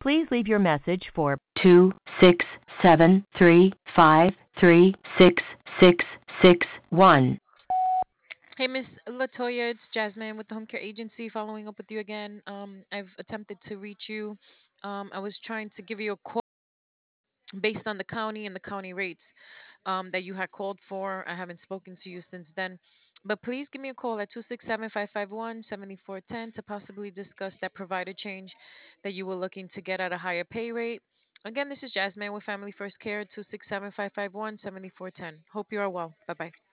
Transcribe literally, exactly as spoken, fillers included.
Please leave your message for two six seven three five three six six six one. Hey, Miss Latoya, it's Jasmine with the Home Care Agency following up with you again. Um, I've attempted to reach you. Um, I was trying to give you a quote based on the county and the county rates um, that you had called for. I haven't spoken to you since then. But please give me a call at two six seven, five five one, seven four one zero to possibly discuss that provider change that you were looking to get at a higher pay rate. Again, this is Jasmine with Family First Care, two six seven, five five one, seven four one zero. Hope you are well. Bye bye.